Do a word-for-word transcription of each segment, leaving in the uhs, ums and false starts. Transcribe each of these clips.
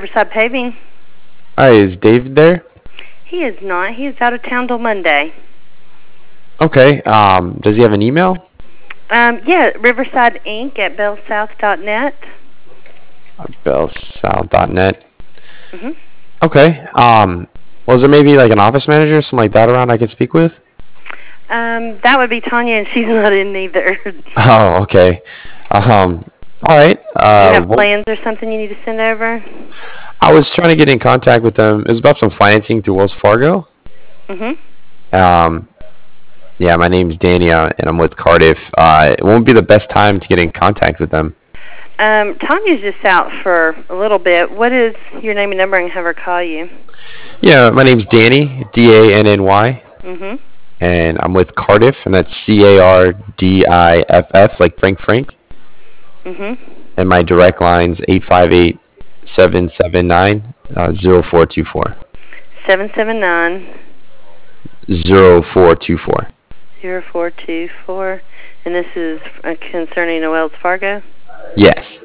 Riverside Paving. Hi, is David there? He is not. He is out of town till Monday. Okay. Um, does he have an email? Um, yeah, Riverside Inc at bell south dot net. bell south dot net. Mhm. Okay. Um, was there maybe like an office manager or something like that around I could speak with? Um, that would be Tanya, and she's not in either. Oh, okay. Um, all right. You Uh, have well, plans or something you need to send over? I was trying to get in contact with them. It was about some financing through Wells Fargo. Mhm. Um, yeah, my name's Dania, and I'm with Cardiff. Uh, it won't be the best time to get in contact with them. Um, Tanya's just out for a little bit. What is your name and number, and have her call you? Yeah, my name's Danny, D A N N Y, Mhm. and I'm with Cardiff, and that's C A R D I F F, like Frank Frank. Mhm. And my direct line's eight five eight, seven seven nine, zero four two four. Seven seven nine zero four two four. zero four two four. And this is uh, concerning the Wells Fargo. Yes.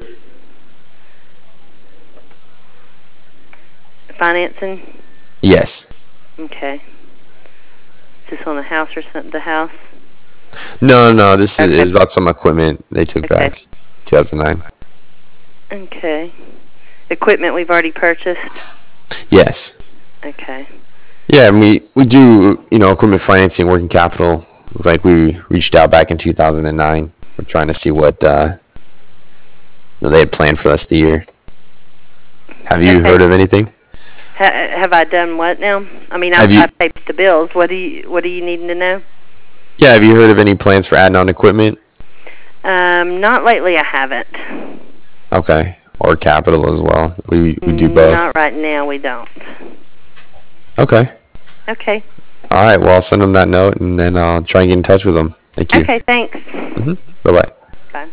Financing. Yes. Okay. Is this on the house or something? The house. No, no, this is, Okay. is about some equipment they took Okay. back two thousand nine. Okay. Equipment we've already purchased. Yes. Okay. Yeah, and we, we do, you know, equipment financing, working capital. Like we reached out back in two thousand nine. We're trying to see what uh, they had planned for us the year. Have you Okay. heard of anything? Ha have I done what now? I mean, Have I've, you- I've paid the bills. What do you What are you needing to know? Yeah, have you heard of any plans for adding on equipment? Um, not lately. I haven't. Okay. Or capital as well. We, we do both. Not right now. We don't. Okay. Okay. All right. Well, I'll send them that note, and then I'll try and get in touch with them. Thank you. Okay. Thanks. Mm-hmm. Bye-bye. Bye.